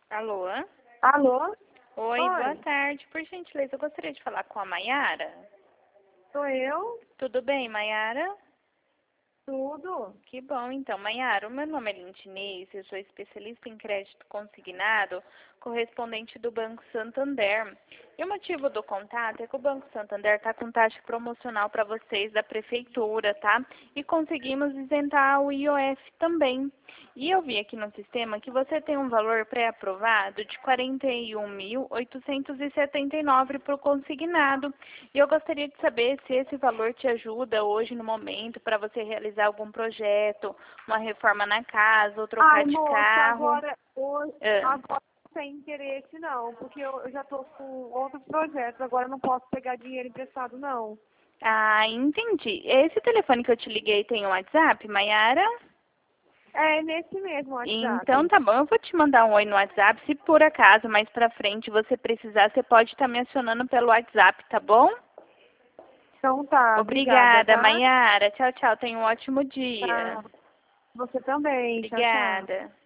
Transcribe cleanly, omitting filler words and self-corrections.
Alô? Alô? Oi, Oi, boa tarde. Por gentileza, eu gostaria de falar com a Maiara. sou eu? Tudo bem, Maiara? Tudo? Que bom, então. Maiara, o meu nome é Lintinês, eu sou especialista em crédito consignado, correspondente do Banco Santander. E o motivo do contato é que o Banco Santander está com taxa promocional para vocês da prefeitura, tá? E conseguimos isentar o IOF também. E eu vi aqui no sistema que você tem um valor pré-aprovado de R$ 41.879 para o consignado. E eu gostaria de saber se esse valor te ajuda hoje no momento para você realizar algum projeto, uma reforma na casa ou trocar Ai, de moça, carro. agora não tem interesse não, porque eu já tô com outros projetos, agora eu não posso pegar dinheiro emprestado não. Entendi. Esse telefone que eu te liguei tem um WhatsApp, Maiara? É nesse mesmo Então WhatsApp. tá bom, eu vou te mandar um oi no WhatsApp. Se por acaso mais pra frente você precisar, você pode estar me acionando pelo WhatsApp, tá bom? Então tá, obrigada, Obrigada, tá? Maiara. Tchau, tchau. Tenha um ótimo dia. Tá. Você também, tchau, tchau. Obrigada.